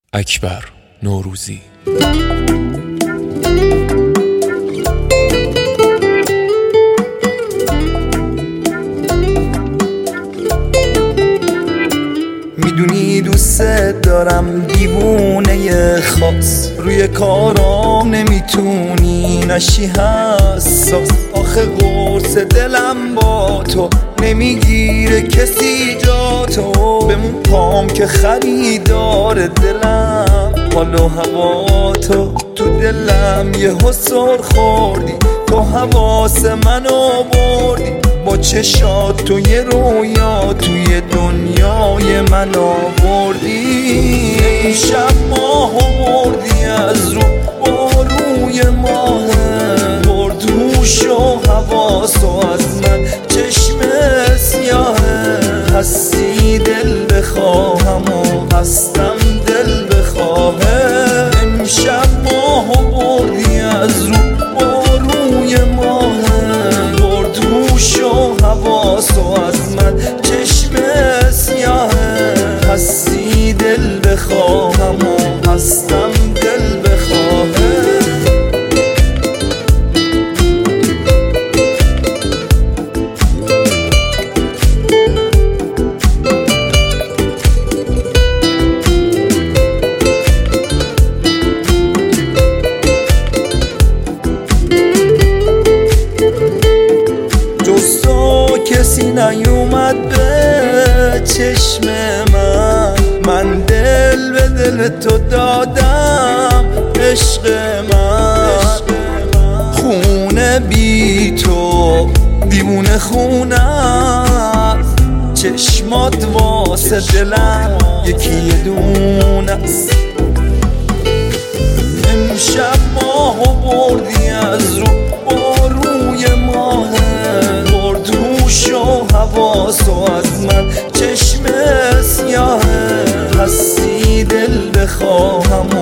اکبر نوروزی. میدونی دوست دارم دیوونه خاص، روی کارام نمیتونی نشی حساس. آخه قرص دلم با تو نمیگیره کسی جا تو، بمون پام که خریدار دلم. حال و هوا تو دلم یه حسر خوردی، تو حواس منو بردی. با چشات تو یه رویا توی دنیای من آوردی. امشب ماهو بردی از رو با روی ماه، برد هوش و حواس و از من چشم سیاهه. هستی دل بخواهم و هستم دل بخواهه. امشب ماهو بردی از رو با روی ماه، برد هوش و حواس و از من چشم سیاهه. هستی دل بخواهم و هستم دل بخواهه. کسی نیومد به چشم من دل به دل تو دادم عشق من. خونه بی تو دیوونه خونه است، چشمات واسه دلم یکی یه دونه است. امشب ماهو بردی از رو با روی ماه، برد هوش و حواس و از من چشم سیاهه. هستی دل بخواهم